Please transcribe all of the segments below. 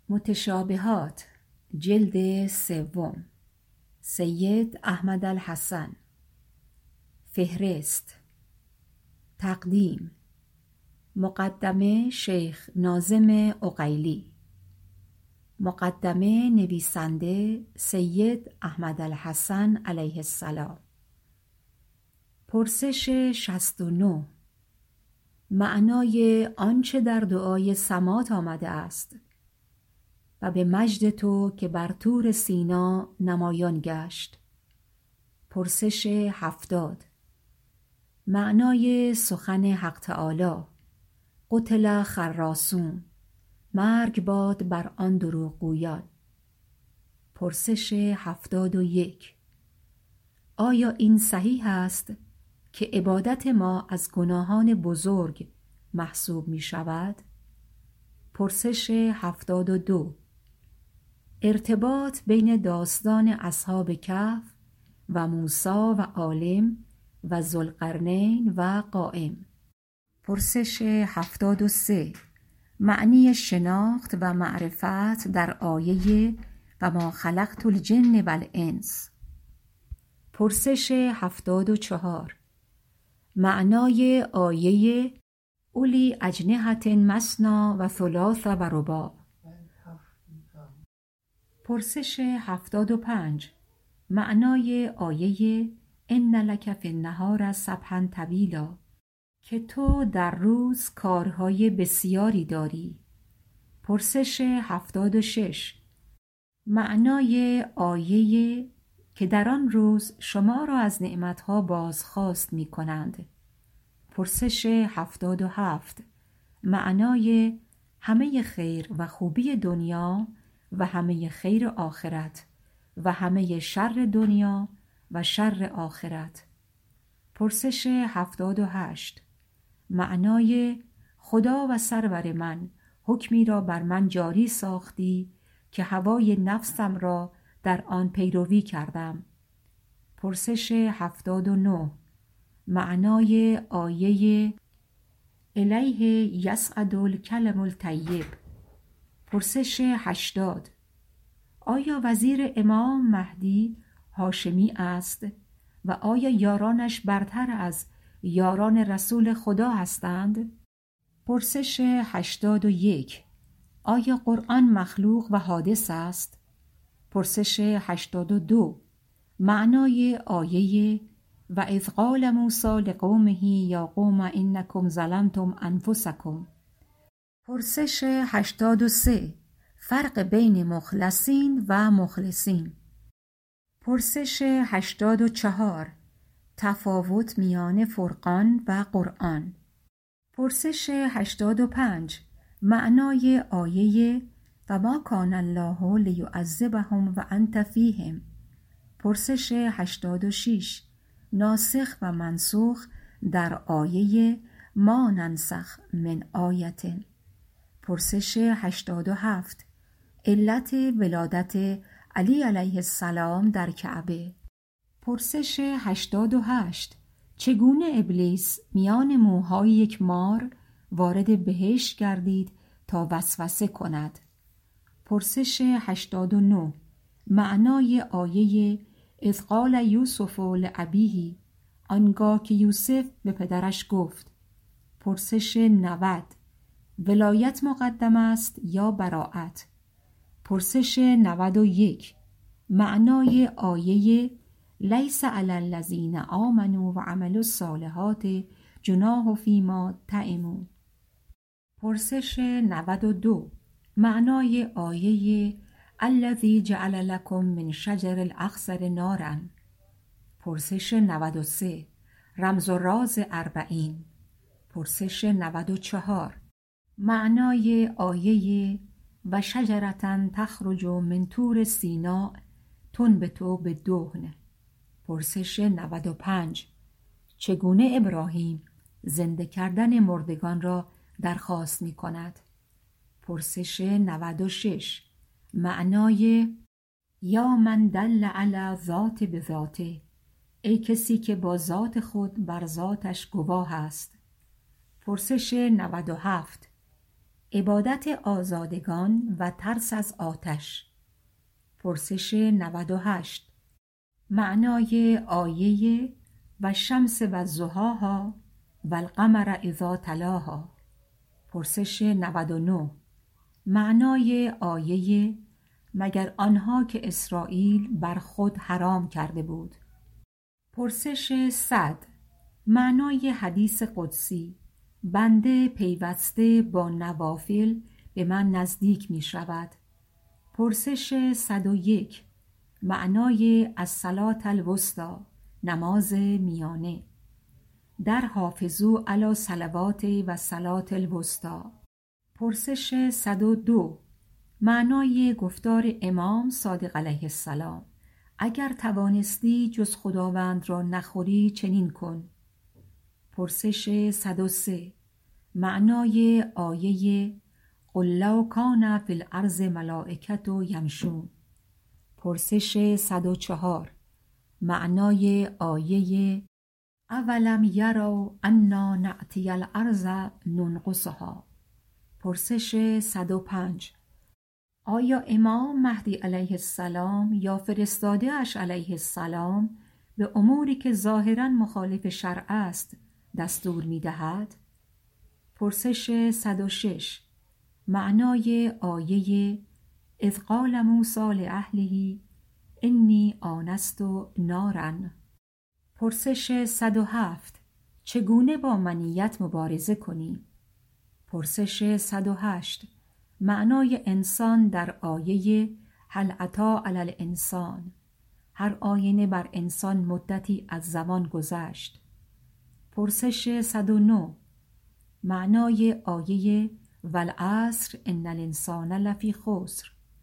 متشابهات جلد سوم، سید احمد الحسن. فهرست. تقدیم. مقدمه شیخ ناظم عقیلی. مقدمه نویسنده سید احمد الحسن علیه السلام. پرسش 69. معنای آنچه در دعای سمات آمده است: و به مجد تو که بر طور سینا نمایان گشت. پرسش 70. معنای سخن حق تعالی: قتل خراسون، مرگ باد بر آن دروغگویان. پرسش 71. آیا این صحیح است که عبادت ما از گناهان بزرگ محسوب می شود؟ پرسش 72. ارتباط بین داستان اصحاب کهف و موسی و عالم و ذوالقرنین و قائم. پرسش 73. معنی شناخت و معرفت در آیه و ما خلقت الجن والانس. پرسش 74. معنای آیه اولی اجنحة مثنی و ثلاث و رباع. پرسش 75. معنای آیه ان لک فی النهار سبحا طویلا، که تو در روز کارهای بسیاری داری. پرسش 76. معنای آیه که در آن روز شما را از نعمتها بازخواست می کنند. پرسش 77. معنای همه خیر و خوبی دنیا و همه خیر آخرت و همه شر دنیا و شر آخرت. پرسش 78. معنای خدا و سرور من حکمی را بر من جاری ساختی که هوای نفسم را در آن پیروی کردم. پرسش 79. معنای آیه الیه یصعد الکلم الطیب. پرسش 80. آیا وزیر امام مهدی هاشمی است و آیا یارانش برتر از یاران رسول خدا هستند؟ پرسش 81. آیا قرآن مخلوق و حادث است؟ پرسش 82. معنای آیه و اذ قال موسی لقومه یا قوم انکم ظلمتم انفسکم. پرسش 83. فرق بین مخلصین و مخلصین. پرسش 84. تفاوت میان فرقان و قرآن. پرسش 85. معنای آیه و ما کان الله لیعذبهم و انت فیهم. پرسش 86. ناسخ و منسوخ در آیه ما ننسخ من آیه. پرسش 87. علت ولادت علی علیه السلام در کعبه. پرسش 88. چگونه ابلیس میان موهای یک مار وارد بهشت گردید تا وسوسه کند؟ پرسش 89. معنای آیه اذ قال یوسف لابیه، آنگاه که یوسف به پدرش گفت. پرسش 90. ولایت مقدم است یا براءت؟ پرسش 91. معنای آیه لیس علی الذین آمنوا و عملوا الصالحات جناح فیما طعموا. پرسش 92. معنای آیه الذی جعل لکم من شجر الاخضر نارا. پرسش 93. رمز و راز 40. پرسش 94. معنای آیه و شجرة تخرج من طور سیناء تنبت بالدهن. پرسش 95. چگونه ابراهیم زنده کردن مردگان را درخواست می کند؟ پرسش 96. معنای یا من دل علی ذات بذاته، ای کسی که با ذات خود بر ذاتش گواه است. پرسش 97. عبادت آزادگان و ترس از آتش. پرسش 98. معنای آیه و شمس و ضحاها و القمر اذا تلاها. پرسش 99. معنای آیه مگر آنها که اسرائیل بر خود حرام کرده بود. پرسش 100. معنای حدیث قدسی بنده پیوسته با نوافل به من نزدیک می شود. پرسش 101. معنای الصلاة الوسطی نماز میانه. در حافظوا علی صلوات و صلاة الوسطی. پرسش 102. معنای گفتار امام صادق علیه السلام اگر توانستی جز خداوند را نخوری چنین کن. پرسش 103. معنای آیه قل لو کان فی الارض ملائکة یمشون. پرسش 104. معنای آیه اولم یروا انا نأتی الارض ننقصها. پرسش 105. آیا امام مهدی علیه السلام یا فرستاده اش علیه السلام به اموری که ظاهراً مخالف شرع است دستور می دهد؟ پرسش 106. معنای آیه اذ قال موسی لأهله انی آنست نارا. پرسش 107. چگونه با منیت مبارزه کنیم؟ پرسش 108. معنای انسان در آیه هل اتی علی الانسان. هر آینه بر انسان مدتی از زمان گذشت. پرسش 109. معنای آیه والعصر ان الانسان لفی خسر.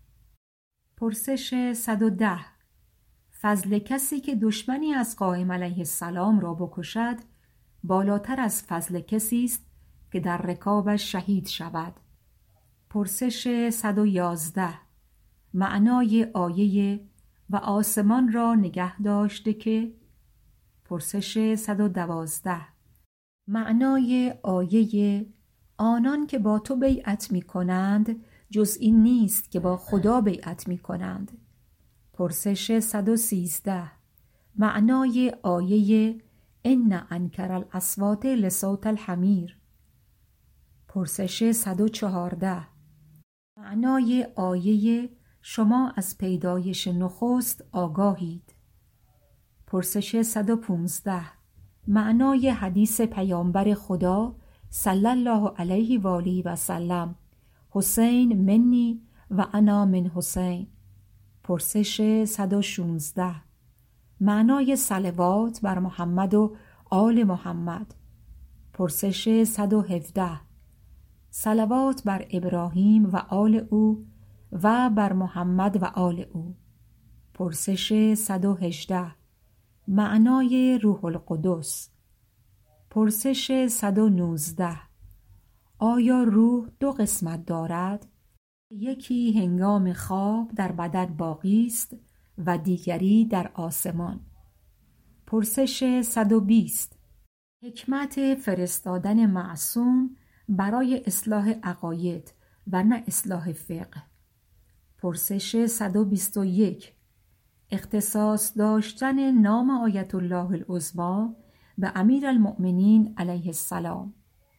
پرسش 110. فضل کسی که دشمنی از قائم علیه السلام را بکشد بالاتر از فضل کسی است که در رکابش شهید شود. پرسش 111. معنای آیه و آسمان را نگه داشته که. پرسش 112. معنای آیه آنان که با تو بیعت می کنند جز این نیست که با خدا بیعت می کنند. پرسش 113. معنای آیه ان انکر الاصوات لصوت الحمیر. پرسش 114. معنای آیه شما از پیدایش نخست آگاهید. پرسش 115. معنای حدیث پیامبر خدا صلی الله علیه و آله و سلم حسین منی و انا من حسین. پرسش 116. معنای صلوات بر محمد و آل محمد. پرسش 117. صلوات بر ابراهیم و آل او و بر محمد و آل او. پرسش 118. معنای روح القدس. پرسش 119. آیا روح دو قسمت دارد؟ یکی هنگام خواب در بدن باقی است و دیگری در آسمان. پرسش 120. حکمت فرستادن معصوم برای اصلاح عقاید و نه اصلاح فقه. پرسش 121. اختصاص داشتن نام آیت الله العظمی به امیرالمؤمنین علیه السلام.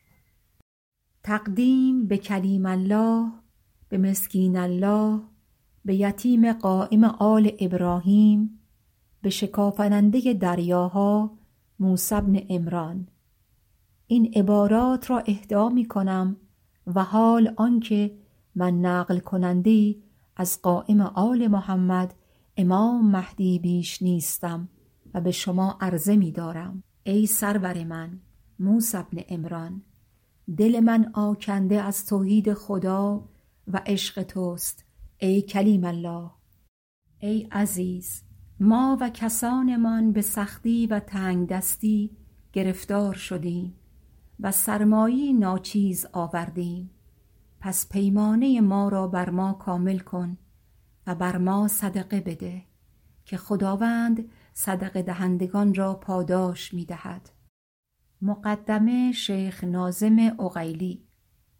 تقدیم به کلیم الله، به مسکین الله، به یتیم قائم آل ابراهیم، به شکافننده دریاها موسی بن عمران. این عبارات را اهدا می کنم و حال آنکه من نقل کننده‌ای از قائم آل محمد امام مهدی بیش نیستم و به شما عرضه می دارم. ای سرور من موسی بن عمران، دل من آکنده از توحید خدا و عشق توست ای کلیم الله. ای عزیز، ما و کسانمان به سختی و تنگ دستی گرفتار شدیم و سرمایی ناچیز آوردیم. پس پیمانه ما را بر ما کامل کن و بر ما صدقه بده که خداوند صدقه دهندگان را پاداش می دهد. مقدمه شیخ ناظم عقیلی.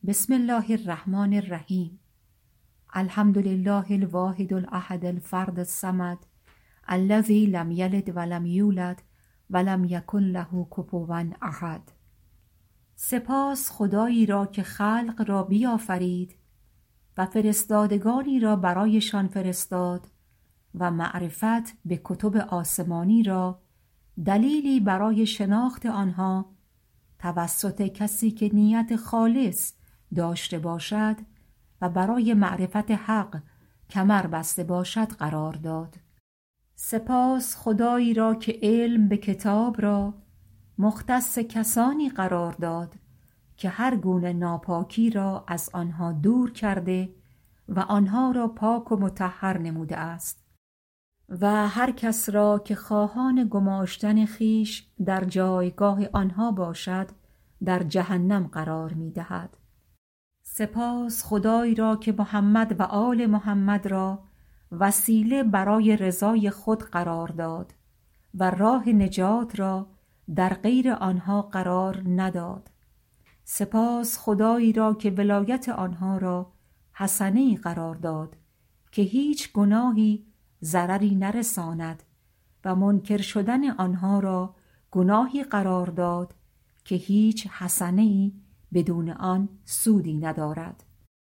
بسم الله الرحمن الرحیم. الحمد لله الواحد الاحد الفرد الصمد الذی لم یلد ولم یولد ولم یکن له کفوا احد. سپاس خدایی را که خلق را بیافرید و فرستادگانی را برایشان فرستاد و معرفت به کتب آسمانی را دلیلی برای شناخت آنها توسط کسی که نیت خالص داشته باشد و برای معرفت حق کمر بسته باشد قرار داد. سپاس خدایی را که علم به کتاب را مختص کسانی قرار داد که هر گونه ناپاکی را از آنها دور کرده و آنها را پاک و مطهر نموده است و هر کس را که خواهان گماشتن خیش در جایگاه آنها باشد در جهنم قرار می دهد. سپاس خدایی را که محمد و آل محمد را وسیله برای رضای خود قرار داد و راه نجات را در غیر آنها قرار نداد. سپاس خدایی را که ولایت آنها را حسنه‌ای قرار داد که هیچ گناهی ضرری نرساند و منکر شدن آنها را گناهی قرار داد که هیچ حسنه‌ای بدون آن سودی ندارد.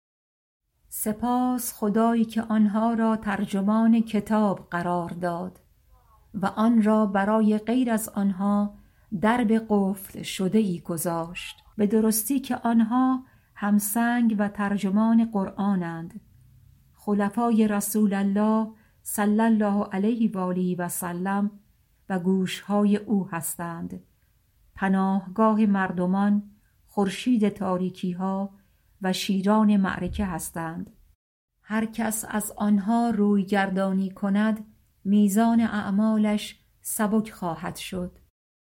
سپاس خدایی که آنها را ترجمان کتاب قرار داد و آن را برای غیر از آنها درب قفل شده‌ای گذاشت، به درستی که آنها همسنگ و ترجمان قرآنند. خلفای رسول الله صلی الله علیه و آله و سلم و گوشهای او هستند. پناهگاه مردمان، خورشید تاریکی ها و شیران معرکه هستند. هر کس از آنها روی گردانی کند میزان اعمالش سبک خواهد شد.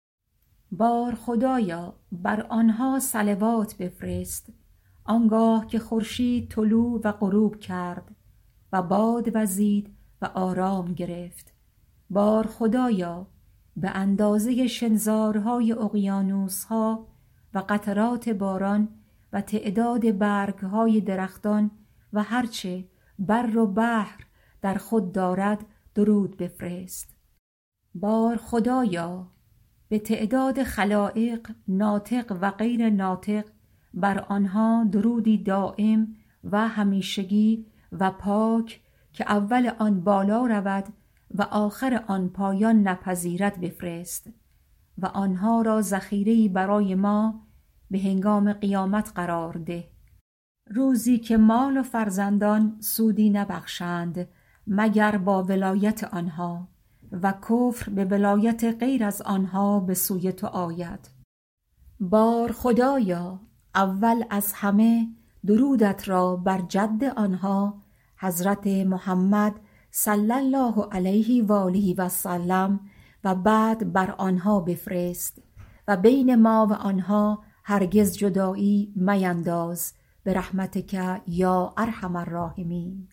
بار خدایا بر آنها صلوات بفرست آنگاه که خورشید طلوع و غروب کرد و باد وزید و آرام گرفت. بار خدایا به اندازه شنزارهای اقیانوسها و قطرات باران و تعداد برگهای درختان و هرچه بر و بحر در خود دارد درود بفرست. بار خدایا به تعداد خلائق ناطق و غیر ناطق بر آنها درودی دائم و همیشگی و پاک که اول آن بالا رود و آخر آن پایان نپذیرد بفرست و آنها را ذخیره‌ای برای ما به هنگام قیامت قرار ده، روزی که مال و فرزندان سودی نبخشند مگر با ولایت آنها و کفر به ولایت غیر از آنها به سوی تو آید. بار خدایا اول از همه درودت را بر جد آنها حضرت محمد صلی الله علیه و آله و سلم و بعد بر آنها بفرست و بین ما و آنها هرگز جدایی مینداز به رحمتک یا ارحم الراحمین.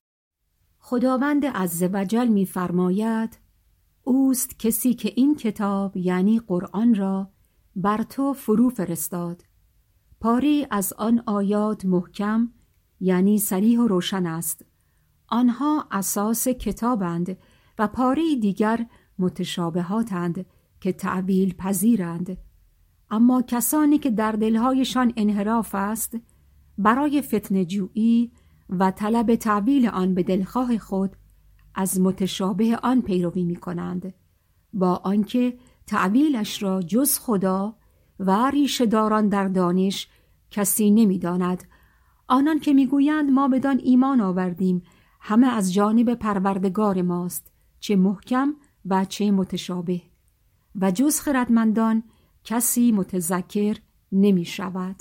خداوند عزوجل می فرماید اوست کسی که این کتاب یعنی قرآن را بر تو فرو فرستاد. پاره از آن آیات محکم یعنی صریح و روشن است. آنها اساس کتابند و پاره دیگر متشابهاتند که تأویل پذیرند. اما کسانی که در دلهایشان انحراف است برای فتنه جویی و طلب تأویل آن به دلخواه خود از متشابه آن پیروی می کنند، با آنکه تأویلش را جز خدا و ریشه داران در دانش کسی نمی داند. آنان که می گویند ما بدان ایمان آوردیم همه از جانب پروردگار ماست، چه محکم و چه متشابه، و جز خردمندان کسی متذکر نمی شود.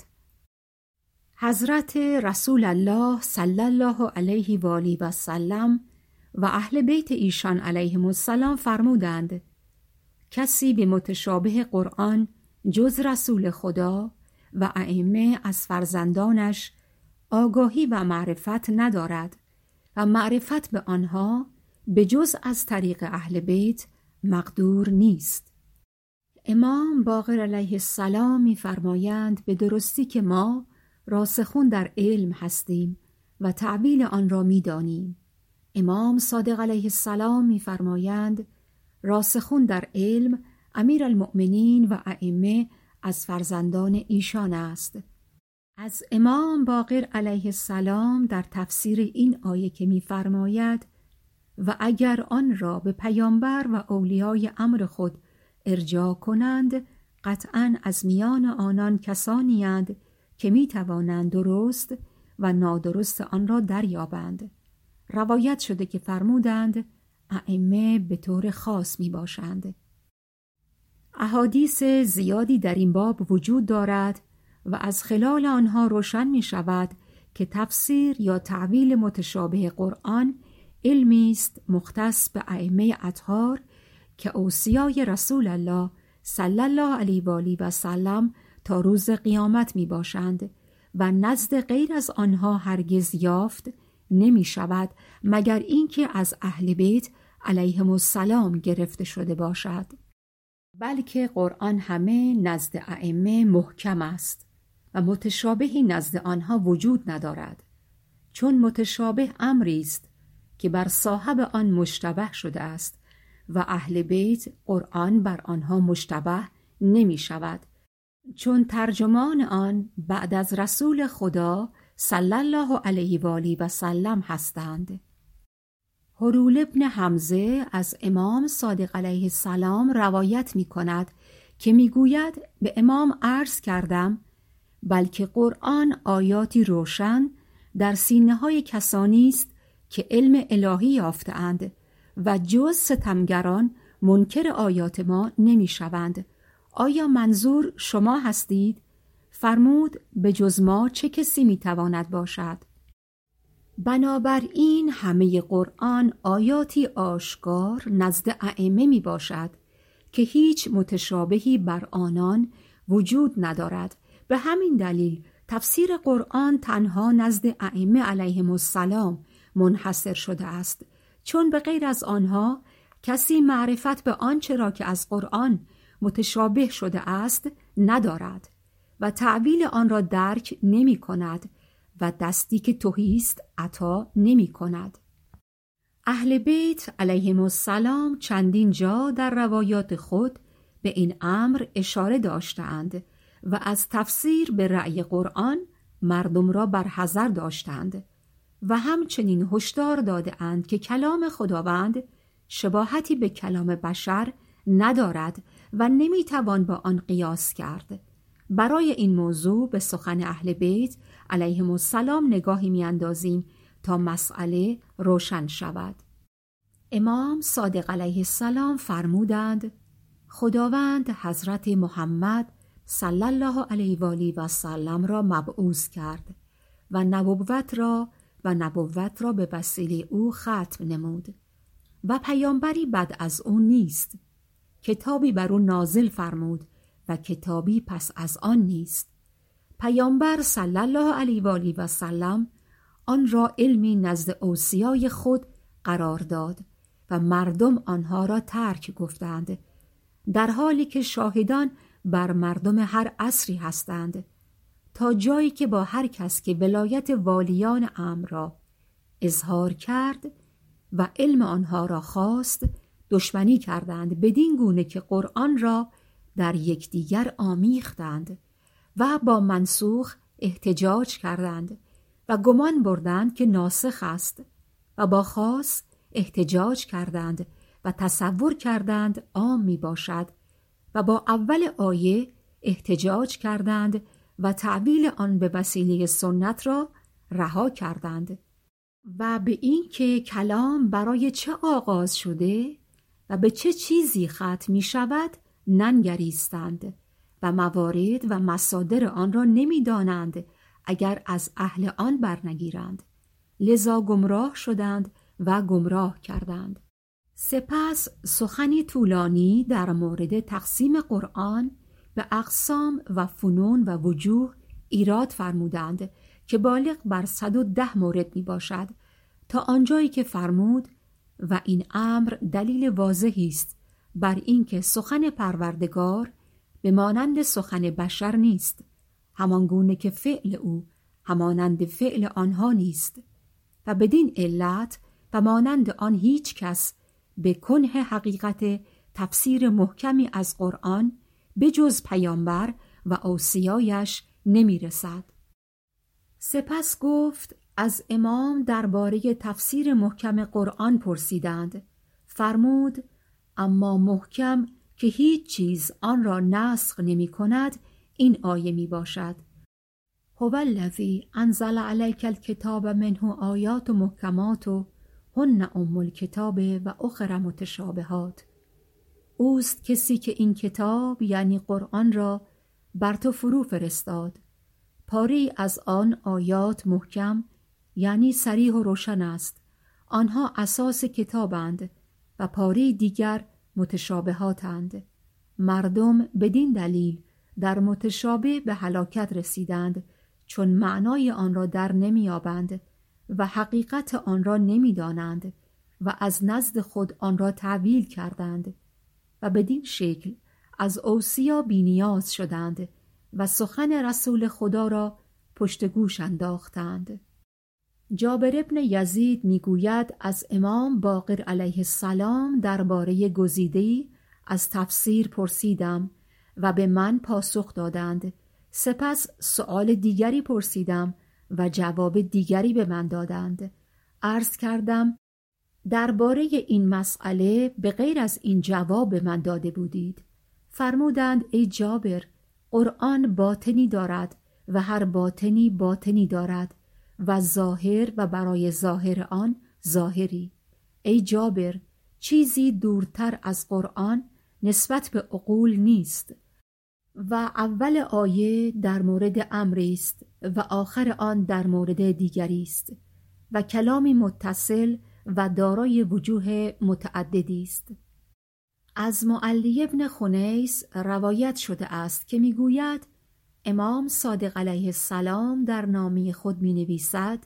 حضرت رسول الله صلی الله علیه و آله و سلم و اهل بیت ایشان علیهم السلام فرمودند کسی به متشابه قرآن جز رسول خدا و ائمه از فرزندانش آگاهی و معرفت ندارد و معرفت به آنها به جز از طریق اهل بیت مقدور نیست. امام باقر علیه السلام می فرمایند به درستی که ما راسخون در علم هستیم و تعبیل آن را می دانیم. امام صادق علیه السلام می فرمایند راسخون در علم امیرالمؤمنین و ائمه از فرزندان ایشان است. از امام باقر علیه السلام در تفسیر این آیه که می فرماید و اگر آن را به پیامبر و اولیای امر خود ارجاع کنند قطعاً از میان آنان کسانی اند که می توانند درست و نادرست آن را دریابند. روایت شده که فرمودند ائمه به طور خاص می باشند. احادیث زیادی در این باب وجود دارد و از خلال آنها روشن می شود که تفسیر یا تعبیل متشابه قرآن علمی است مختص به ائمه اطهار که اوصیای رسول الله صلی الله علیه و آله و سلم تا روز قیامت می باشند و نزد غیر از آنها هرگز یافت نمی شود مگر اینکه از اهل بیت علیهم السلام گرفته شده باشد. بلکه قرآن همه نزد ائمه محکم است و متشابهی نزد آنها وجود ندارد، چون متشابه امری است که بر صاحب آن مشتبه شده است و اهل بیت قرآن بر آنها مشتبه نمی شود، چون ترجمان آن بعد از رسول خدا صلی الله علیه و آله و سلم هستند. هرول ابن حمزه از امام صادق علیه السلام روایت می کند که می گوید به امام عرض کردم بلکه قرآن آیاتی روشن در سینه های کسانی است که علم الهی یافته‌اند و جز ستمگران منکر آیات ما نمی شوند. آیا منظور شما هستید؟ فرمود به جز ما چه کسی می تواند باشد؟ بنابراین همه قرآن آیاتی آشکار نزد ائمه می باشد که هیچ متشابهی بر آنان وجود ندارد. به همین دلیل تفسیر قرآن تنها نزد ائمه علیهم السلام منحصر شده است، چون به غیر از آنها کسی معرفت به آنچه را که از قرآن متشابه شده است ندارد و تعبیل آن را درک نمی کند و دستی که تهی است عطا نمی کند. اهل بیت علیهم السلام چندین جا در روایات خود به این امر اشاره داشتند و از تفسیر به رأی قرآن مردم را بر حذر داشتند و همچنین هشدار داده اند که کلام خداوند شباهتی به کلام بشر ندارد و نمیتوان با آن قیاس کرد. برای این موضوع به سخن اهل بیت علیهم السلام نگاهی میاندازیم تا مسئله روشن شود. امام صادق علیه السلام فرمودند خداوند حضرت محمد صلی الله علیه و آله و سلم را مبعوث کرد و نبوت را به وسیله او ختم نمود و پیامبری بعد از او نیست. کتابی بر او نازل فرمود و کتابی پس از آن نیست. پیامبر صلی الله علیه و آله و سلم آن را علمی نزد اوصیای خود قرار داد و مردم آنها را ترک گفتند، در حالی که شاهدان بر مردم هر عصری هستند، تا جایی که با هر کس که ولایت والیان امر را اظهار کرد و علم آنها را خواست دشمنی کردند، بدین گونه که قرآن را در یکدیگر آمیختند و با منسوخ احتجاج کردند و گمان بردند که ناسخ است و با خاص احتجاج کردند و تصور کردند عام می باشد و با اول آیه احتجاج کردند و تعبیل آن به وسیله سنت را رها کردند و به این که کلام برای چه آغاز شده و به چه چیزی ختم می شود ننگریستند و موارد و مصادر آن را نمی دانند اگر از اهل آن برنگیرند، لذا گمراه شدند و گمراه کردند. سپس سخنی طولانی در مورد تقسیم قرآن به اقسام و فنون و وجوه ایراد فرمودند که بالغ بر 110 مورد می باشد، تا آنجایی که فرمود و این امر دلیل واضحی است بر اینکه سخن پروردگار به مانند سخن بشر نیست، همان گونه که فعل او همانند فعل آنها نیست و بدین علت و مانند آن هیچ کس به کنه حقیقت تفسیر محکمی از قرآن به جز پیامبر و اوصیایش نمی رسد. سپس گفت از امام درباره تفسیر محکم قرآن پرسیدند. فرمود اما محکم که هیچ چیز آن را نسخ نمی کند این آیه می باشد: هو الذی انزل علیک الکتاب منه آیات محکمات هن ام الکتاب و اخر متشابهات. اوست کسی که این کتاب یعنی قرآن را بر تو فرو فرستاد. پاره از آن آیات محکم یعنی صریح و روشن است، آنها اساس کتابند، و پاره دیگر متشابهاتند. مردم بدین دلیل در متشابه به هلاکت رسیدند، چون معنای آن را در نمی‌یابند و حقیقت آن را نمی‌دانند و از نزد خود آن را تأویل کردند و بدین شکل از اوصیا بی‌نیاز شدند و سخن رسول خدا را پشت گوش انداختند. جابر بن یزید میگوید از امام باقر علیه السلام درباره گزیده‌ای از تفسیر پرسیدم و به من پاسخ دادند. سپس سؤال دیگری پرسیدم و جواب دیگری به من دادند. عرض کردم درباره این مسئله به غیر از این جواب به من داده بودید. فرمودند ای جابر، قرآن باطنی دارد و هر باطنی باطنی دارد و ظاهر و برای ظاهر آن ظاهری. ای جابر، چیزی دورتر از قرآن نسبت به عقول نیست و اول آیه در مورد امری است و آخر آن در مورد دیگری است و کلامی متصل و دارای وجوه متعددی است. از معلی بن خنیس روایت شده است که میگوید امام صادق علیه السلام در نامه خود می نویسد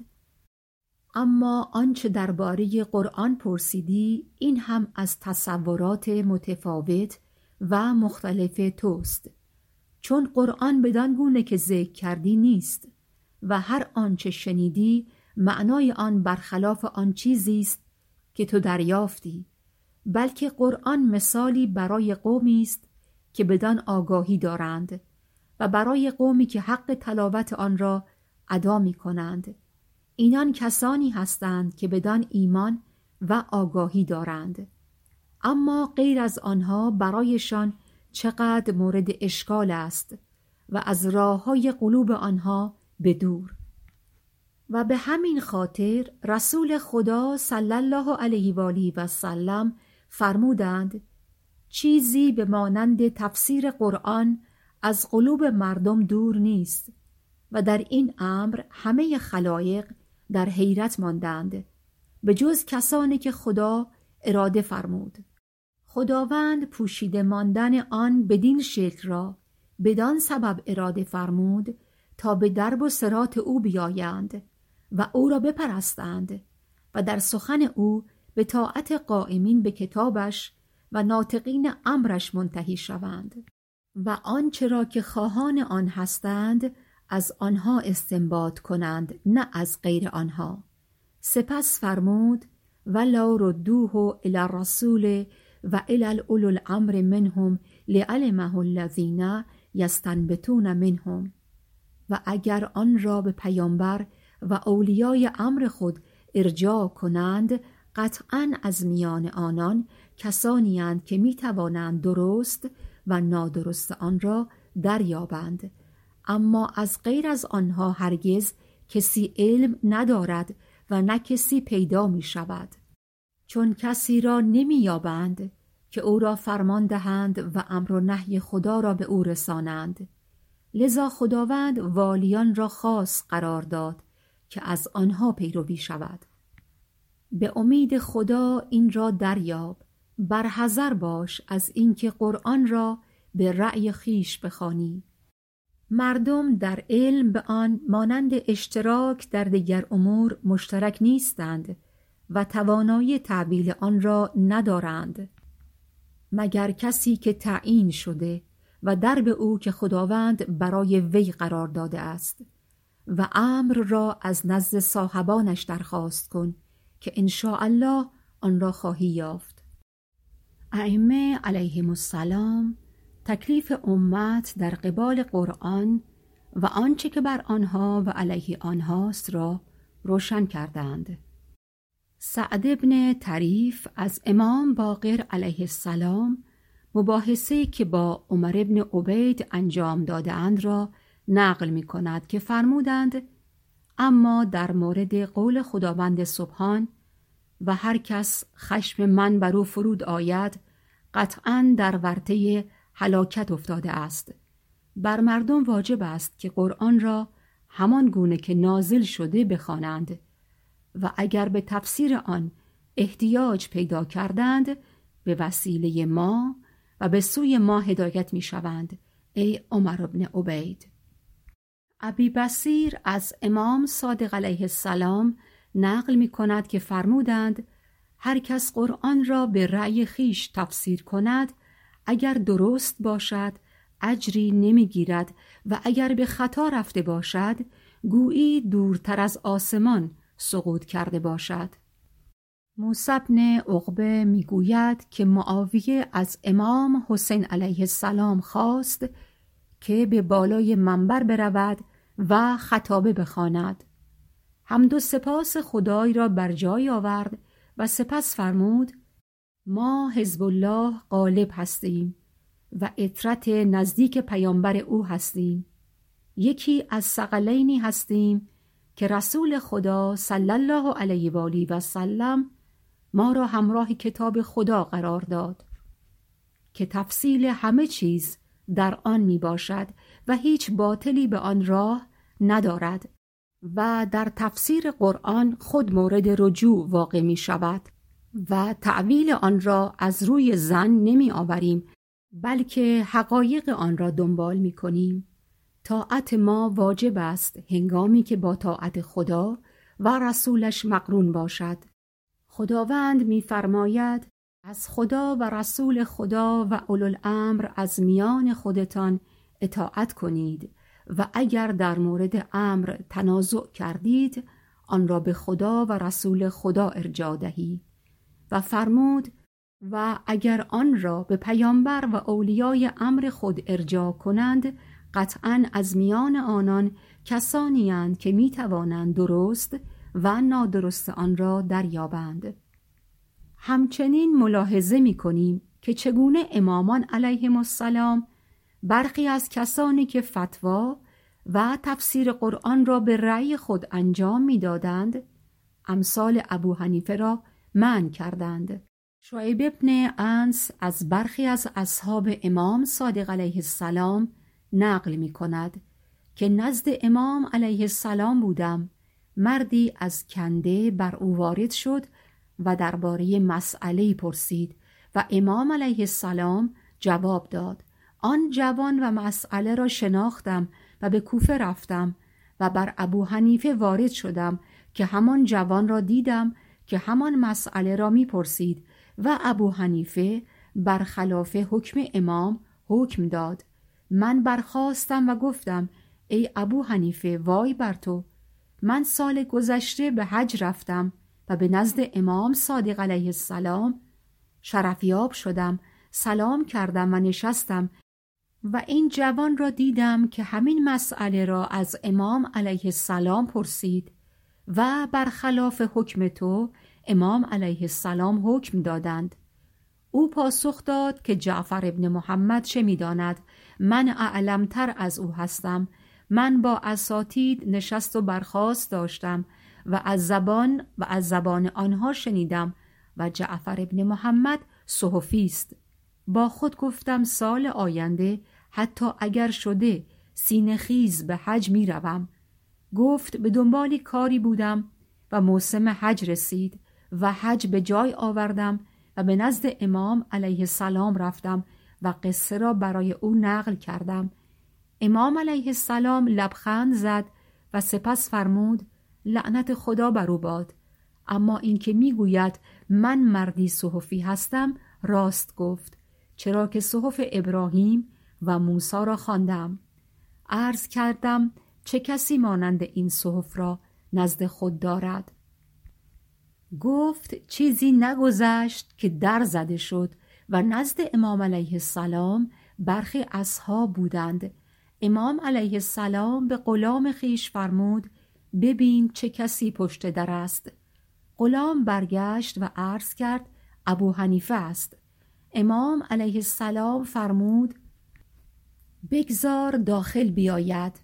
اما آنچه درباره قرآن پرسیدی این هم از تصورات متفاوت و مختلف توست، چون قرآن بدان گونه که ذکر کردی نیست و هر آنچه شنیدی معنای آن برخلاف آن چیزی است که تو دریافتی، بلکه قرآن مثالی برای قومی است که بدان آگاهی دارند و برای قومی که حق تلاوت آن را ادا می کنند. اینان کسانی هستند که بدان ایمان و آگاهی دارند، اما غیر از آنها برایشان چقدر مورد اشکال است و از راه‌های قلوب آنها بدور. و به همین خاطر رسول خدا صلی الله علیه و آله و سلم فرمودند چیزی به مانند تفسیر قرآن از قلوب مردم دور نیست و در این امر همه خلایق در حیرت ماندند به جز کسانی که خدا اراده فرمود. خداوند پوشیده ماندن آن بدین شکل را بدان سبب اراده فرمود تا به درب و صراط او بیایند و او را بپرستند و در سخن او به طاعت قائمین به کتابش و ناطقین امرش منتهی شوند و آنچه را که خواهان آن هستند از آنها استنباط کنند، نه از غیر آنها. سپس فرمود ولو ردوه الی الرسول و الی اولو الامر منهم لعلمه الذین یستنبطون منهم. و اگر آن را به پیامبر و اولیای امر خود ارجاع کنند، قطعاً از میان آنان کسانی اند که می توانند درست و نادرست آن را دریابند، اما از غیر از آنها هرگز کسی علم ندارد و نه کسی پیدا می شود، چون کسی را نمی یابند که او را فرمان دهند و امر و نهی خدا را به او رسانند. لذا خداوند والیان را خاص قرار داد که از آنها پیروی شود. به امید خدا این را دریاب، برحذر باش از اینکه قرآن را به رأی خیش بخوانی. مردم در علم به آن مانند اشتراک در دیگر امور مشترک نیستند و توانایی تعبیل آن را ندارند مگر کسی که تعیین شده و درب او که خداوند برای وی قرار داده است و امر را از نزد صاحبانش درخواست کن که انشاءالله آن را خواهی یافت. ائمه علیهم السلام تکلیف امت در قبال قرآن و آنچه که بر آنها و علیه آنهاست را روشن کردند. سعد بن طریف از امام باقر علیه السلام مباحثه‌ای که با عمر بن عبید انجام داده‌اند را نقل می کند که فرمودند: اما در مورد قول خداوند سبحان و هر کس خشم من بر او فرود آید قطعاً در ورطه هلاکت افتاده است. بر مردم واجب است که قرآن را همان گونه که نازل شده بخوانند و اگر به تفسیر آن احتیاج پیدا کردند به وسیله ما و به سوی ما هدایت می شوند. ای عمر بن عبید. ابی بصیر از امام صادق علیه السلام نقل می کند که فرمودند: هر کس قرآن را به رأی خیش تفسیر کند اگر درست باشد اجری نمی گیرد و اگر به خطا رفته باشد گویی دورتر از آسمان سقوط کرده باشد. موسی بن عقبه می گوید که معاویه از امام حسین علیه السلام خواست که به بالای منبر برود و خطابه بخواند. حمد و سپاس خدای را بر جای آورد و سپس فرمود: ما حزب الله غالب هستیم و عترت نزدیک پیامبر او هستیم. یکی از ثقلینی هستیم که رسول خدا صلی الله علیه و آله و سلم ما را همراه کتاب خدا قرار داد که تفصیل همه چیز در آن می باشد و هیچ باطلی به آن راه ندارد و در تفسیر قرآن خود مورد رجوع واقع می شود و تعویل آن را از روی ظن نمی آوریم بلکه حقایق آن را دنبال می کنیم. طاعت ما واجب است هنگامی که با طاعت خدا و رسولش مقرون باشد. خداوند می فرماید: از خدا و رسول خدا و اولوالامر از میان خودتان اطاعت کنید و اگر در مورد امر تنازع کردید آن را به خدا و رسول خدا ارجاع دهید. و فرمود: و اگر آن را به پیامبر و اولیای امر خود ارجاع کنند قطعاً از میان آنان کسانی اند که می توانند درست و نادرست آن را دریابند. همچنین ملاحظه می کنیم که چگونه امامان علیهم السلام برخی از کسانی که فتوا و تفسیر قرآن را به رأی خود انجام می دادند امثال ابو حنیفه را منع کردند. شعیب ابن انس از برخی از اصحاب امام صادق علیه السلام نقل می کند که نزد امام علیه السلام بودم. مردی از کنده بر او وارد شد و درباره مسئله پرسید و امام علیه السلام جواب داد. آن جوان و مسئله را شناختم و به کوفه رفتم و بر ابو حنیفه وارد شدم که همان جوان را دیدم که همان مسئله را می پرسید و ابو حنیفه برخلاف حکم امام حکم داد. من برخاستم و گفتم: ای ابو حنیفه، وای بر تو، من سال گذشته به حج رفتم و به نزد امام صادق علیه السلام شرفیاب شدم، سلام کردم و نشستم و این جوان را دیدم که همین مسئله را از امام علیه السلام پرسید و برخلاف حکم تو امام علیه السلام حکم دادند. او پاسخ داد که جعفر ابن محمد چه می‌داند؟ من اعلمتر از او هستم. من با اساتید نشست و برخاست داشتم و از زبان آنها شنیدم و جعفر ابن محمد صحفی است. با خود گفتم سال آینده حتی اگر شده سینه خیز به حج می روم. گفت به دنبال کاری بودم و موسم حج رسید و حج به جای آوردم و به نزد امام علیه السلام رفتم و قصه را برای او نقل کردم. امام علیه السلام لبخند زد و سپس فرمود: لعنت خدا بر او باد. اما این که میگوید من مردی صحفی هستم راست گفت، چرا که صحف ابراهیم و موسی را خواندم. عرض کردم چه کسی مانند این صحف را نزد خود دارد؟ گفت چیزی نگذشت که در زده شد و نزد امام علیه السلام برخی اصحاب بودند. امام علیه السلام به غلام خویش فرمود ببین چه کسی پشت در است. غلام برگشت و عرض کرد ابو حنیفه است. امام علیه السلام فرمود بگذار داخل بیاید.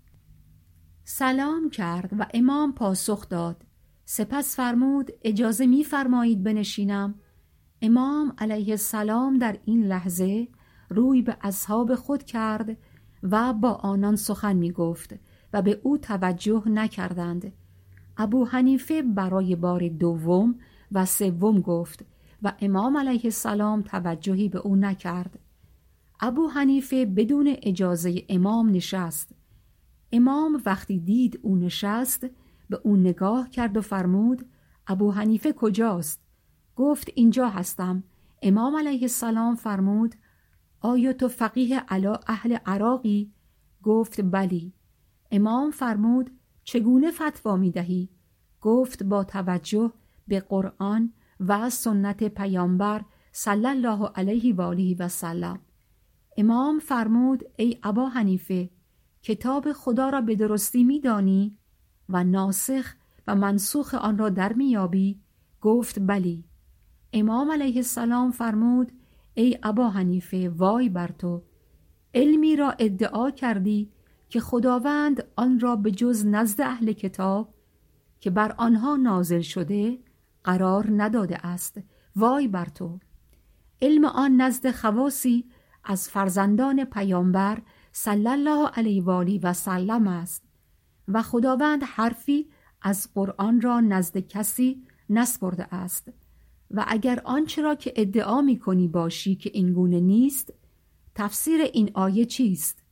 سلام کرد و امام پاسخ داد. سپس فرمود اجازه می فرمایید بنشینم؟ امام علیه السلام در این لحظه روی به اصحاب خود کرد و با آنان سخن می گفت و به او توجه نکردند. ابو حنیفه برای بار دوم و سوم گفت و امام علیه السلام توجهی به او نکرد. ابو حنیفه بدون اجازه امام نشست. امام وقتی دید او نشست به او نگاه کرد و فرمود ابو حنیفه کجاست؟ گفت اینجا هستم. امام علیه السلام فرمود آیا تو فقیه علی اهل عراقی؟ گفت بلی. امام فرمود چگونه فتوا می دهی؟ گفت با توجه به قرآن و سنت پیامبر صلی الله علیه و آله و سلم. امام فرمود ای ابا حنیفه کتاب خدا را به درستی می دانی و ناسخ و منسوخ آن را در می یابی؟ گفت بلی. امام علیه السلام فرمود ای ابا حنیفه وای بر تو، علمی را ادعا کردی که خداوند آن را به جز نزد اهل کتاب که بر آنها نازل شده قرار نداده است. وای بر تو. علم آن نزد خواصی از فرزندان پیامبر صلی الله علیه و آله و سلم است و خداوند حرفی از قرآن را نزد کسی نسپرده است و اگر آنچه را که ادعا می کنی باشی که اینگونه نیست، تفسیر این آیه چیست؟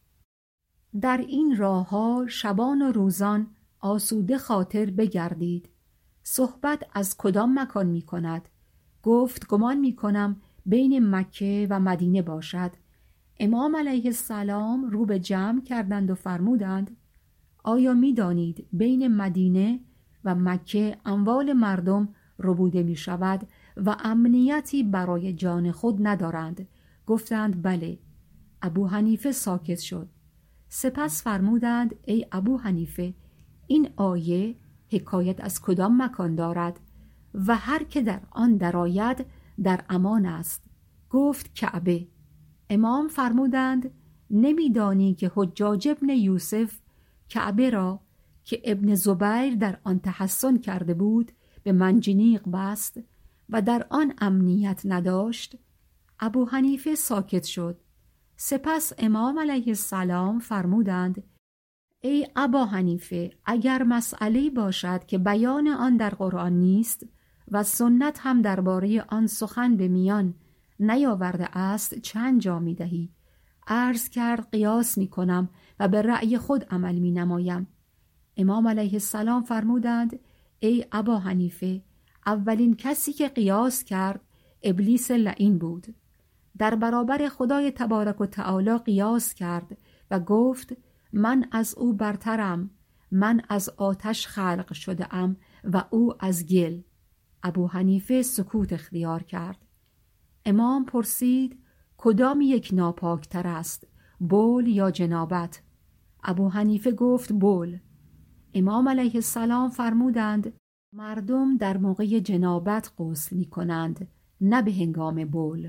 در این راه‌ها شبان و روزان آسوده خاطر بگردید. صحبت از کدام مکان می کند؟ گفت گمان می کنم بین مکه و مدینه باشد. امام علیه السلام رو به جمع کردند و فرمودند آیا می دانید بین مدینه و مکه اموال مردم ربوده می شود و امنیتی برای جان خود ندارند؟ گفتند بله. ابو حنیفه ساکت شد. سپس فرمودند ای ابو حنیفه این آیه حکایت از کدام مکان دارد و هر که در آن درآید در امان است؟ گفت کعبه. امام فرمودند نمیدانی که حجاج ابن یوسف کعبه را که ابن زبیر در آن تحصن کرده بود به منجنیق بست و در آن امنیت نداشت؟ ابو حنیفه ساکت شد. سپس امام علیه السلام فرمودند ای ابا حنیفه اگر مسئله‌ای باشد که بیان آن در قرآن نیست و سنت هم درباره آن سخن به میان نیاورده است چه انجام می دهی؟ عرض کرد قیاس می کنم و به رأی خود عمل می نمایم. امام علیه السلام فرمودند ای ابا حنیفه اولین کسی که قیاس کرد ابلیس لعین بود. در برابر خدای تبارک و تعالی قیاس کرد و گفت من از او برترم، من از آتش خلق شده ام و او از گل. ابو حنیفه سکوت اختیار کرد. امام پرسید کدام یک ناپاکتر است، بول یا جنابت؟ ابو حنیفه گفت بول. امام علیه السلام فرمودند مردم در موقع جنابت غسل می کنند نه به هنگام بول.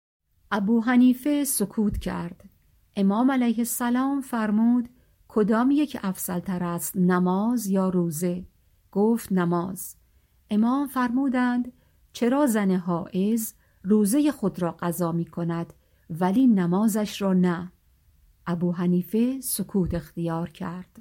ابو حنیفه سکوت کرد. امام علیه السلام فرمود کدام یک افضل تر است، نماز یا روزه؟ گفت نماز. امام فرمودند چرا زن حائض روزه خود را قضا می کند ولی نمازش را نه؟ ابو حنیفه سکوت اختیار کرد.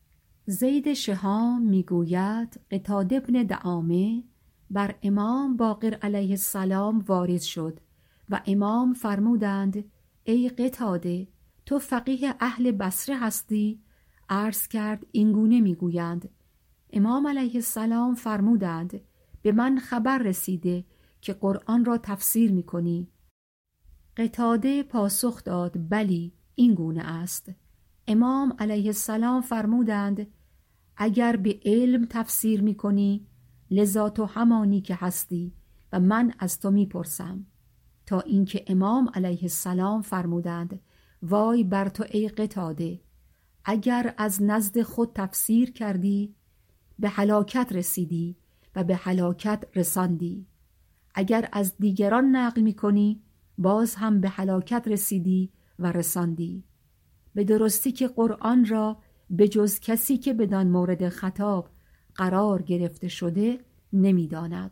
زید شهام می گوید قتاده بن دعامه بر امام باقر علیه السلام وارد شد و امام فرمودند ای قتاده تو فقیه اهل بصره هستی؟ عرض کرد اینگونه می گویند. امام علیه السلام فرمودند به من خبر رسیده که قرآن را تفسیر می کنی. قتاده پاسخ داد بلی این گونه است. امام علیه السلام فرمودند اگر به علم تفسیر می کنی لذا تو همانی که هستی و من از تو می پرسم، تا اینکه امام علیه السلام فرمودند وای بر تو ای قتاده، اگر از نزد خود تفسیر کردی به هلاکت رسیدی و به هلاکت رساندی، اگر از دیگران نقل می کنی باز هم به هلاکت رسیدی و رساندی. به درستی که قرآن را به جز کسی که بدان مورد خطاب قرار گرفته شده نمی داند.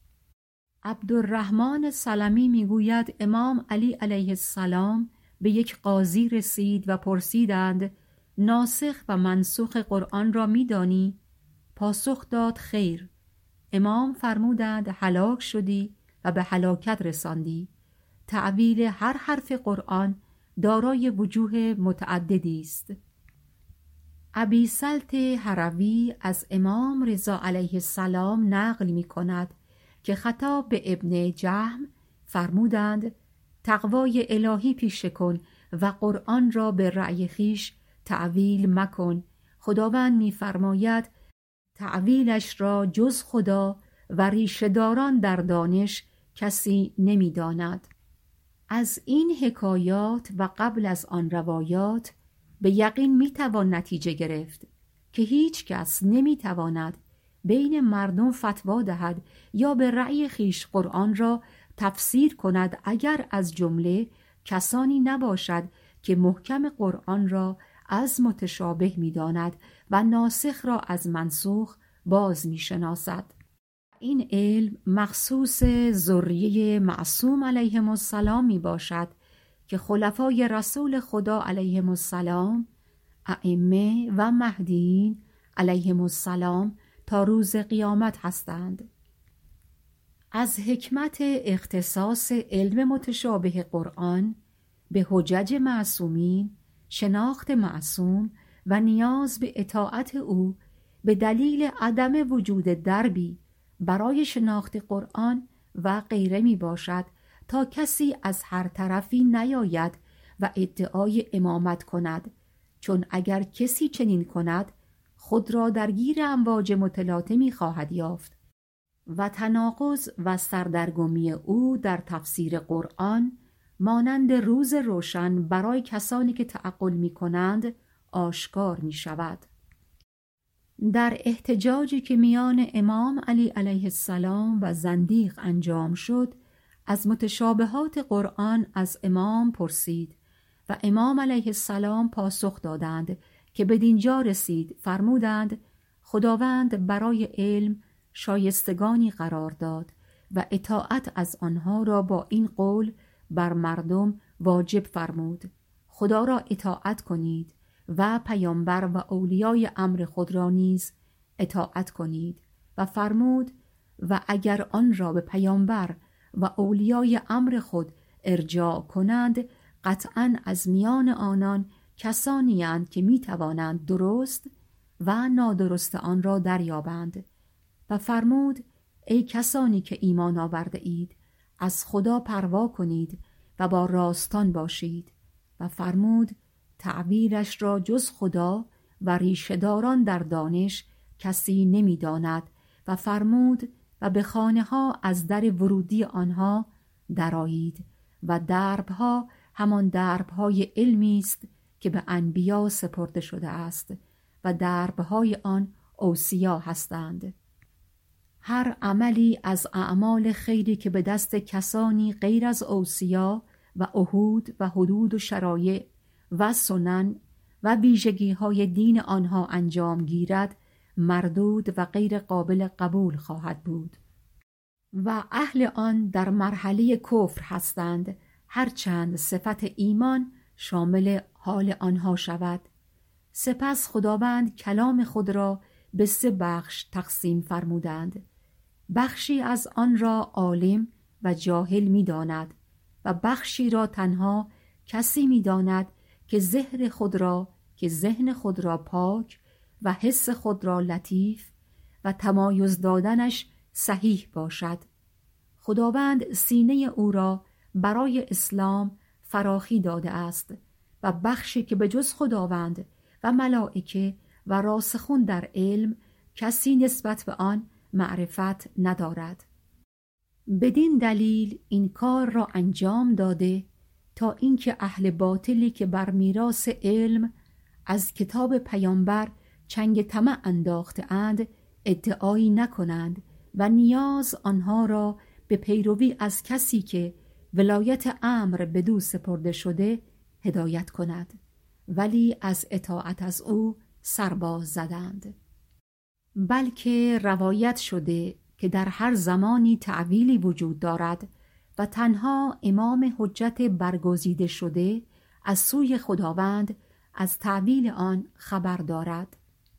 عبدالرحمن سلمی می گوید امام علی علیه السلام به یک قاضی رسید و پرسیدند ناسخ و منسوخ قرآن را می دانی؟ پاسخ داد خیر. امام فرمودند هلاک شدی و به هلاکت رساندی. تأویل هر حرف قرآن دارای وجوه متعددی است. ابی سلط هروی از امام رضا علیه السلام نقل می کند که خطاب به ابن جهم فرمودند تقوای الهی پیشه کن و قرآن را به رأی خیش تأویل مکن. خداوند می فرماید تأویلش را جز خدا و ریشه‌داران در دانش کسی نمی داند. از این حکایات و قبل از آن روایات به یقین می توان نتیجه گرفت که هیچ کس نمی تواند بین مردم فتوا دهد یا به رأی خیش قرآن را تفسیر کند اگر از جمله کسانی نباشد که محکم قرآن را از متشابه می داند و ناسخ را از منسوخ باز می شناسد. این علم مخصوص ذریه معصوم علیهم السلام می باشد که خلفای رسول خدا علیهم السلام، ائمه و مهدیین علیهم السلام تا روز قیامت هستند. از حکمت اختصاص علم متشابه قرآن به حجج معصومین، شناخت معصوم و نیاز به اطاعت او به دلیل عدم وجود دربی برای شناخت قرآن و غیره می باشد تا کسی از هر طرفی نیاید و ادعای امامت کند، چون اگر کسی چنین کند خود را درگیر امواج متلاطمی خواهد یافت و تناقض و سردرگمی او در تفسیر قرآن مانند روز روشن برای کسانی که تعقل می کنند آشکار می شود. در احتجاجی که میان امام علی علیه السلام و زندیق انجام شد، از متشابهات قرآن از امام پرسید و امام علیه السلام پاسخ دادند که بدینجا رسید. فرمودند خداوند برای علم شایستگانی قرار داد و اطاعت از آنها را با این قول بر مردم واجب فرمود: خدا را اطاعت کنید و پیامبر و اولیای امر خود را نیز اطاعت کنید. و فرمود و اگر آن را به پیامبر و اولیای امر خود ارجاع کنند قطعاً از میان آنان کسانی اند که می توانند درست و نادرست آن را دریابند. و فرمود ای کسانی که ایمان آورده اید از خدا پروا کنید و با راستان باشید. و فرمود تعبیرش را جز خدا و ریشه‌داران در دانش کسی نمی داند. و فرمود و به خانه ها از در ورودی آنها درآیید و دربها همان دربهای علمی است که به انبیا سپرده شده است و دربهای آن اوصیا هستند. هر عملی از اعمال خیری که به دست کسانی غیر از اوصیا و عهود و حدود و شرایع و سنن و ویژگی‌های دین آنها انجام گیرد مردود و غیر قابل قبول خواهد بود و اهل آن در مرحله کفر هستند، هرچند صفت ایمان شامل حال آنها شود. سپس خداوند کلام خود را به 3 بخش تقسیم فرمودند. بخشی از آن را عالم و جاهل می داند و بخشی را تنها کسی می داند که ذهن خود را پاک و حس خود را لطیف و تمایز دادنش صحیح باشد. خداوند سینه او را برای اسلام فراخی داده است و بخشی که به جز خداوند و ملائکه و راسخون در علم کسی نسبت به آن معرفت ندارد. بدین دلیل این کار را انجام داده تا اینکه اهل باطلی که بر میراث علم از کتاب پیامبر چنگ طمع انداخته اند ادعایی نکنند و نیاز آنها را به پیروی از کسی که ولایت امر بدو سپرده شده هدایت کند، ولی از اطاعت از او سرباز زدند. بلکه روایت شده که در هر زمانی تأویلی وجود دارد و تنها امام حجت برگزیده شده از سوی خداوند از تأویل آن خبر دارد.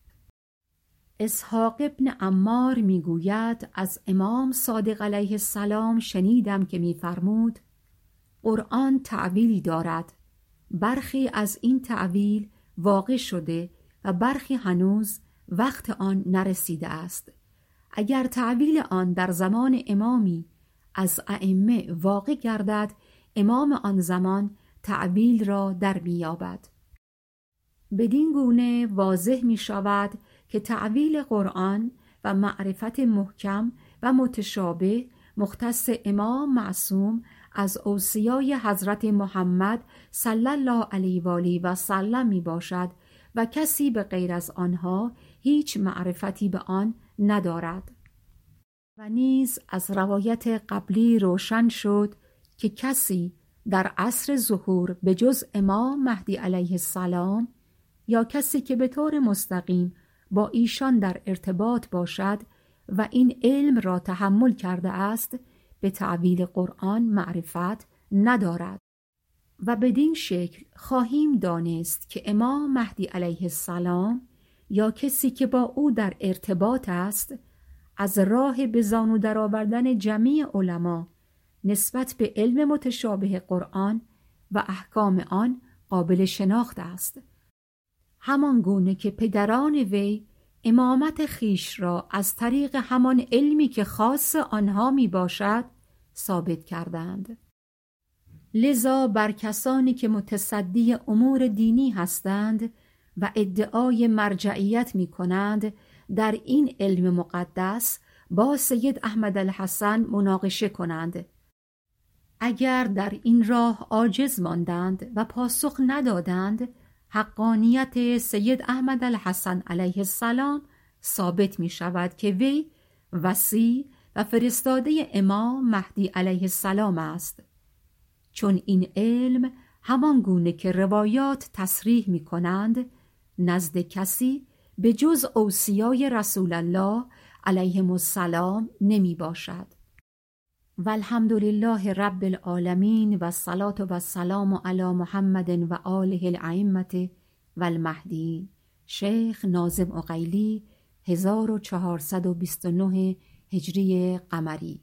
اسحاق ابن عمار میگوید از امام صادق علیه السلام شنیدم که میفرمود قرآن تأویلی دارد، برخی از این تأویل واقع شده و برخی هنوز وقت آن نرسیده است. اگر تأویل آن در زمان امامی از ائمه واقع گردد، امام آن زمان تأویل را در می‌یابد. بدین گونه واضح می شود که تأویل قرآن و معرفت محکم و متشابه مختص امام معصوم از اوصیای حضرت محمد صلی الله علیه و آله و سلم می باشد و کسی به غیر از آنها هیچ معرفتی به آن ندارد. و نیز از روایت قبلی روشن شد که کسی در عصر ظهور به جز امام مهدی علیه السلام یا کسی که به طور مستقیم با ایشان در ارتباط باشد و این علم را تحمل کرده است به تأویل قرآن معرفت ندارد. و بدین شکل خواهیم دانست که امام مهدی علیه السلام یا کسی که با او در ارتباط است از راه به زانو درآوردن جمیع علما نسبت به علم متشابه قرآن و احکام آن قابل شناخت است، همان گونه که پدران وی امامت خیش را از طریق همان علمی که خاص آنها می باشد ثابت کردند. لذا بر کسانی که متصدی امور دینی هستند و ادعای مرجعیت می کنند در این علم مقدس با سید احمد الحسن مناقشه کنند. اگر در این راه عاجز ماندند و پاسخ ندادند، حقانیت سید احمد الحسن علیه السلام ثابت می شود که وی وصی و فرستاده امام مهدی علیه السلام است، چون این علم همان گونه که روایات تصریح می کنند نزد کسی به جز اوصیای رسول الله علیهم السلام نمی باشد. والحمدلله رب العالمین و الصلاة و السلام علی محمد و آله الائمة و المهدیین. شیخ ناظم عقیلی 1429 هجری قمری.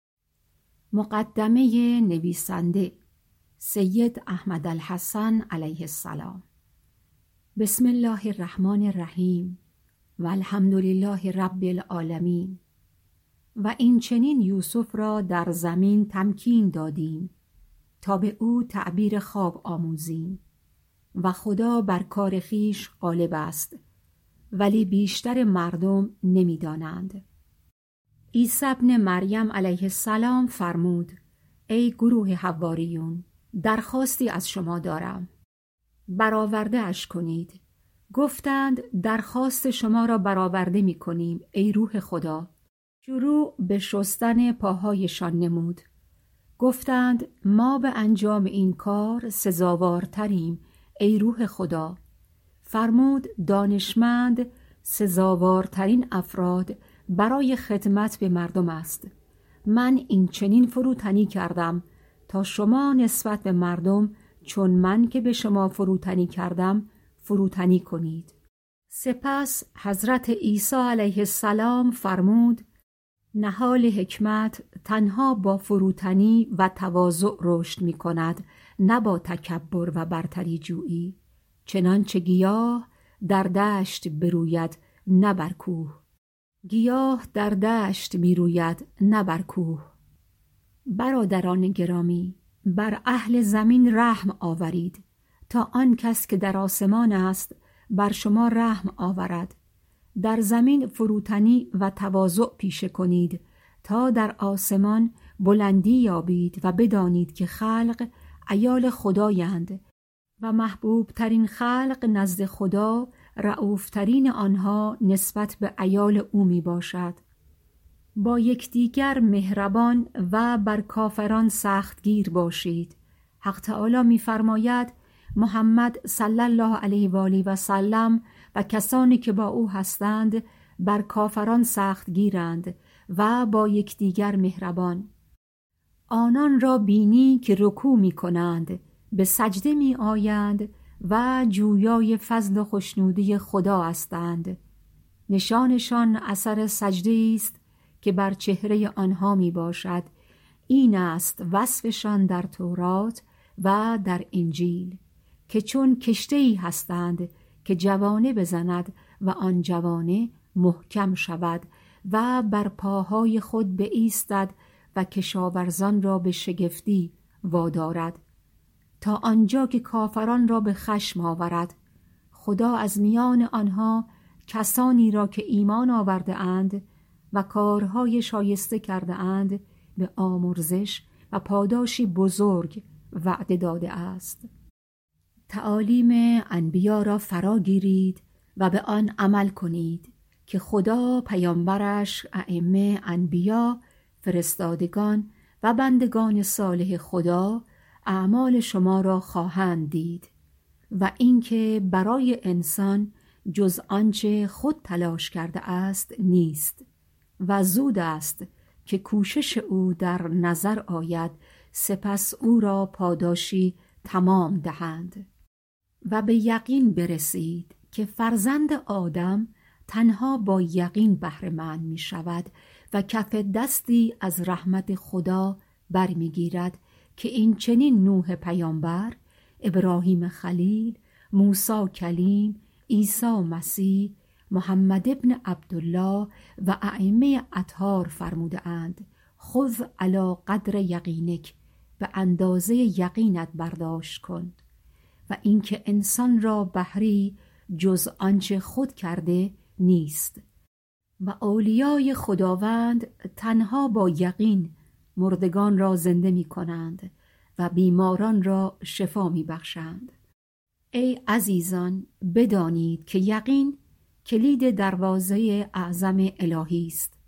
مقدمه نویسنده سید احمد الحسن علیه السلام. بسم الله الرحمن الرحیم و الحمدلله رب العالمین. و این چنین یوسف را در زمین تمکین دادیم تا به او تعبیر خواب آموزیم و خدا بر کار خویش غالب است، ولی بیشتر مردم نمی‌دانند. عیسی ابن مریم علیه السلام فرمود: ای گروه حواریون، درخواستی از شما دارم، برآورده اش کنید. گفتند درخواست شما را برآورده می کنیم ای روح خدا. شروع به شستن پاهایشان نمود. گفتند ما به انجام این کار سزاوارتریم ای روح خدا. فرمود دانشمند سزاوارترین افراد برای خدمت به مردم است. من این چنین فروتنی کردم تا شما نسبت به مردم چون من که به شما فروتنی کردم فروتنی کنید. سپس حضرت عیسی علیه السلام فرمود نهال حکمت تنها با فروتنی و تواضع رشد می کند، نه با تکبر و برتری جویی. چنانچه گیاه در دشت بروید نه بر کوه. گیاه در دشت می روید نه بر کوه. برادران گرامی، بر اهل زمین رحم آورید تا آن کس که در آسمان است بر شما رحم آورد. در زمین فروتنی و تواضع پیشه کنید تا در آسمان بلندی یابید و بدانید که خلق عیال خدایند و محبوب ترین خلق نزد خدا رؤوف ترین آنها نسبت به عیال او می باشد. با یکدیگر مهربان و بر کافران سختگیر باشید. حق تعالی می فرماید محمد صلی الله علیه و آله و سلم و کسانی که با او هستند بر کافران سختگیرند و با یکدیگر مهربان. آنان را بینی که رکوع می کنند، به سجده می آیند و جویای فضل و خوشنودی خدا هستند. نشانشان اثر سجده است که بر چهره آنها می باشد. این است وصفشان در تورات و در انجیل که چون کشته‌ای هستند که جوانه بزند و آن جوانه محکم شود و بر پاهای خود بایستد و کشاورزان را به شگفتی وادارد تا آنجا که کافران را به خشم آورد. خدا از میان آنها کسانی را که ایمان آورده اند و کارهای شایسته کرده اند به آمرزش و پاداشی بزرگ وعده داده است. تعالیم انبیا را فرا گیرید و به آن عمل کنید که خدا پیامبرش، ائمه، انبیا، فرستادگان و بندگان صالح خدا اعمال شما را خواهند دید و اینکه برای انسان جز آنچه خود تلاش کرده است نیست و زود است که کوشش او در نظر آید، سپس او را پاداشی تمام دهند. و به یقین برسید که فرزند آدم تنها با یقین بهره‌مند می شود و کف دستی از رحمت خدا برمی گیرد که این چنین نوح پیامبر، ابراهیم خلیل، موسی کلیم، عیسی مسیح، محمد ابن عبدالله و ائمه اطهار فرموده اند خذ علی قدر یقینک، به اندازه یقینت برداشت کن. و اینکه انسان را بهری جز آنچه خود کرده نیست و اولیای خداوند تنها با یقین مردگان را زنده می کنند و بیماران را شفا می بخشند. ای عزیزان، بدانید که یقین کلید دروازه اعظم الهی است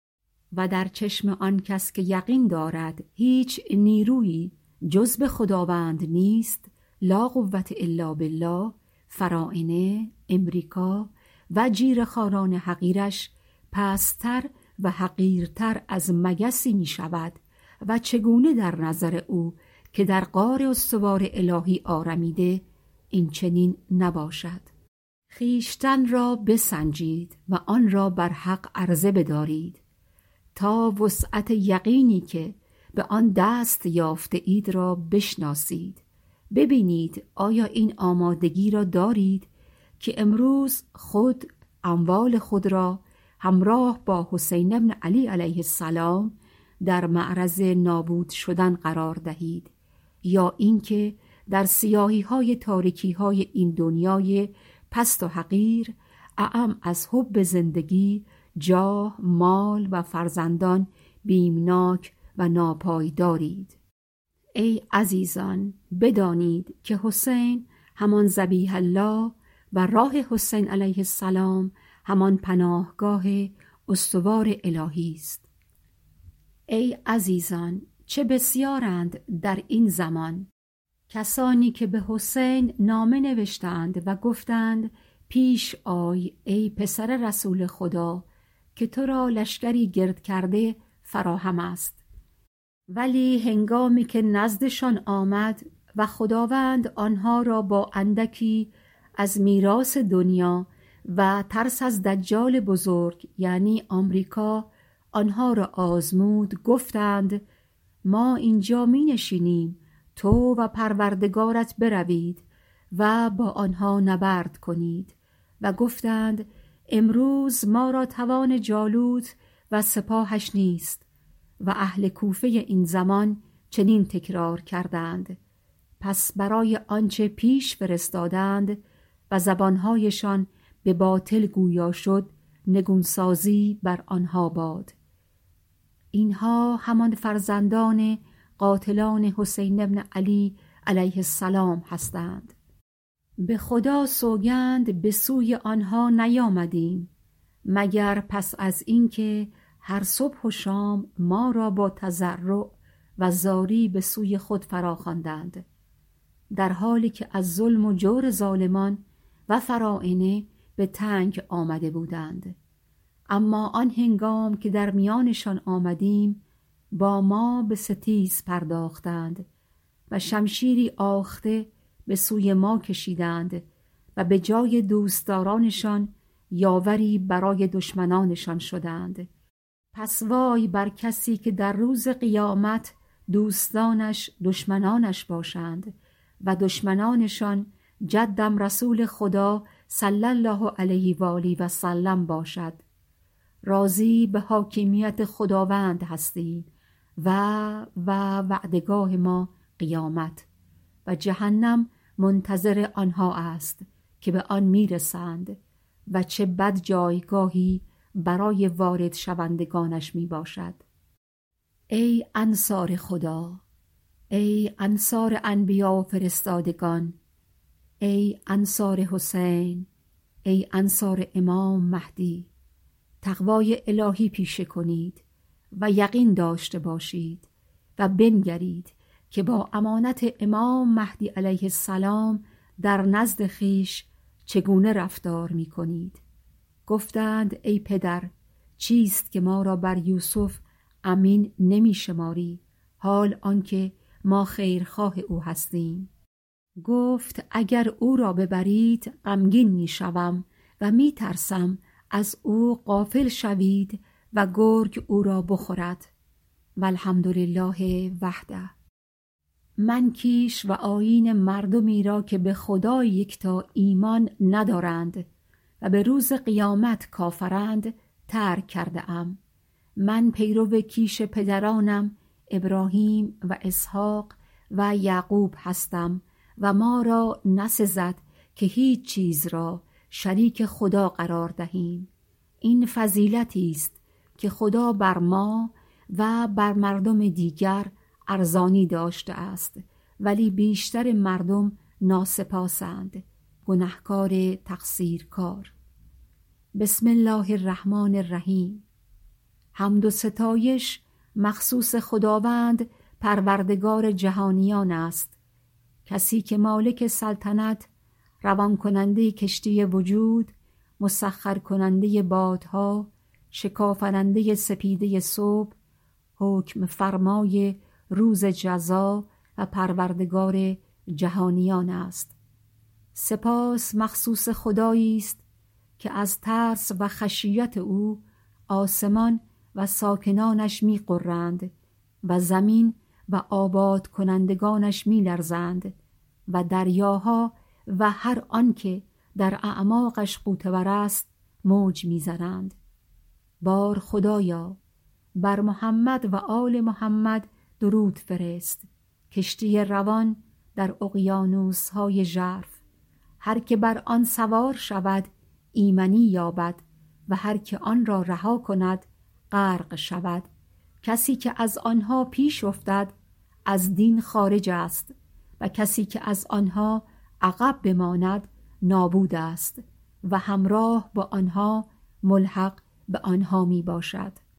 و در چشم آن کس که یقین دارد هیچ نیرویی جز به خداوند نیست. لا قوت الا بالله. فراعنه، امریکا و جیره‌خواران حقیرش پستر و حقیرتر از مگسی می شود و چگونه در نظر او که در غار استوار الهی آرمیده این چنین نباشد. خویشتن را بسنجید و آن را بر حق عرضه بدارید تا وسعت یقینی که به آن دست یافته اید را بشناسید. ببینید آیا این آمادگی را دارید که امروز خود اموال خود را همراه با حسین ابن علی علیه السلام در معرض نابود شدن قرار دهید، یا اینکه در سیاهی‌های تاریکی‌های این دنیای پست و حقیر اعم از حب زندگی، جاه، مال و فرزندان بیمناک و ناپایدارید. ای عزیزان، بدانید که حسین همان ذبیح الله و راه حسین علیه السلام همان پناهگاه استوار الهی است. ای عزیزان، چه بسیارند در این زمان کسانی که به حسین نامه نوشتند و گفتند پیش آی ای پسر رسول خدا که تو را لشکری گرد کرده فراهم است. ولی هنگامی که نزدشان آمد و خداوند آنها را با اندکی از میراث دنیا و ترس از دجال بزرگ یعنی آمریکا آنها را آزمود، گفتند ما اینجا می نشینیم، تو و پروردگارت بروید و با آنها نبرد کنید. و گفتند امروز ما را توان جالوت و سپاهش نیست. و اهل کوفه این زمان چنین تکرار کردند پس برای آنچه پیش فرستادند و زبانهایشان به باطل گویا شد نگونسازی بر آنها باد. اینها همان فرزندان قاتلان حسین بن علی علیه السلام هستند. به خدا سوگند به سوی آنها نیامدیم مگر پس از اینکه هر صبح و شام ما را با تضرع و زاری به سوی خود فراخواندند، در حالی که از ظلم و جور ظالمان و فراعنه به تنگ آمده بودند. اما آن هنگام که در میانشان آمدیم با ما به ستیز پرداختند و شمشیری آخته به سوی ما کشیدند و به جای دوستدارانشان یاوری برای دشمنانشان شدند. پس وای بر کسی که در روز قیامت دوستانش دشمنانش باشند و دشمنانشان جدم رسول خدا صلی الله علیه و آله و سلم باشد. راضی به حاکمیت خداوند هستیم و وعدگاه ما قیامت و جهنم منتظر آنها است که به آن میرسند و چه بد جایگاهی برای وارد شوندگانش می باشد. ای انصار خدا، ای انصار انبیا و فرستادگان، ای انصار حسین، ای انصار امام مهدی، تقوای الهی پیشه کنید و یقین داشته باشید و بنگرید که با امانت امام مهدی علیه السلام در نزد خویش چگونه رفتار می کنید. گفتند ای پدر، چیست که ما را بر یوسف امین نمی شماری حال آنکه ما خیرخواه او هستیم؟ گفت اگر او را ببرید غمگین می شوم و می ترسم از او غافل شوید و گرگ او را بخورد. والحمدلله وحده. منکیش و آیین مردمی را که به خدای یکتا ایمان ندارند و به روز قیامت کافرند ترک کرده ام. من پیرو کیش پدرانم ابراهیم و اسحاق و یعقوب هستم و ما را نسزد که هیچ چیز را شریک خدا قرار دهیم. این فضیلتی است که خدا بر ما و بر مردم دیگر ارزانی داشته است، ولی بیشتر مردم ناسپاسند، گنهکار تقصیرکار. بسم الله الرحمن الرحیم. حمد و ستایش مخصوص خداوند پروردگار جهانیان است، کسی که مالک سلطنت، روان کننده کشتی وجود، مسخر کننده بادها، شکافننده سپیده صبح، حکم فرمای روز جزا و پروردگار جهانیان است. سپاس مخصوص خدایی است که از ترس و خشیت او آسمان و ساکنانش می غرند و زمین و آباد کنندگانش می لرزند و دریاها و هر آنکه در اعماقش غوطه‌ور است موج می زنند. بار خدایا بر محمد و آل محمد درود فرست، کشتی روان در اقیانوس‌های ژرف. هر که بر آن سوار شود ایمنی یابد و هر که آن را رها کند غرق شود. کسی که از آنها پیش افتد از دین خارج است و کسی که از آنها عقب بماند نابود است و همراه با آنها ملحق به آنها می باشد.